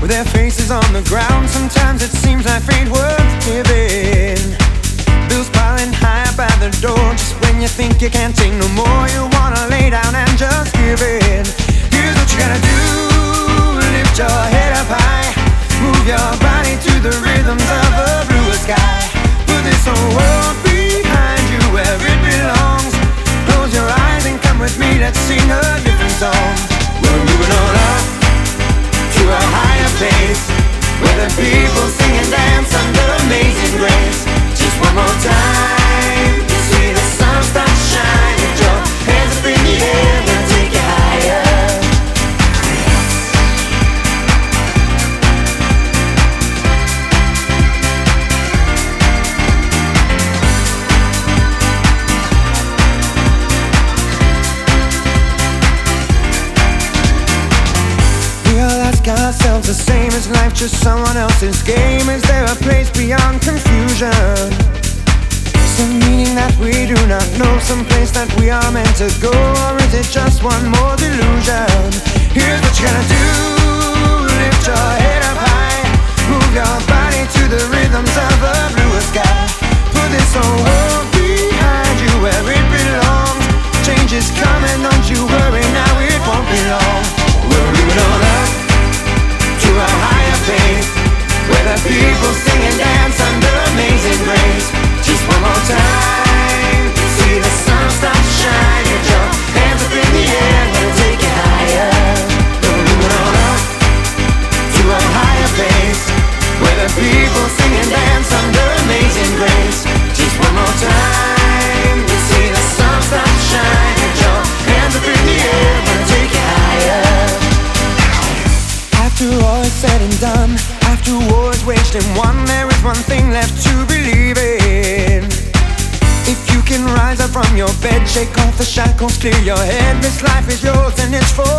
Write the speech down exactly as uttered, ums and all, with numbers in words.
with their faces on the ground. Sometimes it seems life ain't worth living. Bills piling high up at the door. Just when you think you can't take no more, you wanna lay down and just give in. Here's what you gotta do: lift your head up high, move your body to the rhythms of a bluer sky. Put this whole world behind you where it belongs. Close your eyes and come with me, let's sing a different song. We're moving on up to a higher place, where the people sing and dance under amazing grace. Just one more time, you see the sun start to shine. Put your hands up in the air, gonna take you higher. Ourselves the same. Is life just someone else's game? Is there a place beyond confusion? Some meaning that we do not know, some place that we are meant to go, or is it just one more delusion? Here's what you gotta do: lift your head up high, move your body to the rhythms of a bluer sky. Put this whole world behind you where it belongs. Change is coming, don't you worry, now it won't be long. We're moving on up to a higher place, where the people sing and dance under amazing grace. Just one more time, see the sun start to shine. Get your hands up in the air, we'll take you higher. We're moving on up to a higher place, where the people sing and dance under amazing grace. Just one more time, see the sun start to shine. Get your hands up in the air, we'll take you higher. After all is said and done, after war is waged and won, there is one thing left to believe in. If you can rise up from your bed, shake off the shackles, clear your head. This life is yours and it's for